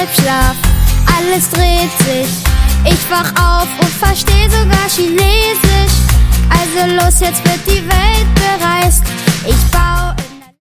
Halbschlaf, alles dreht sich. Ich wach auf und versteh sogar Chinesisch. Also los, jetzt wird die Welt bereist. Ich bau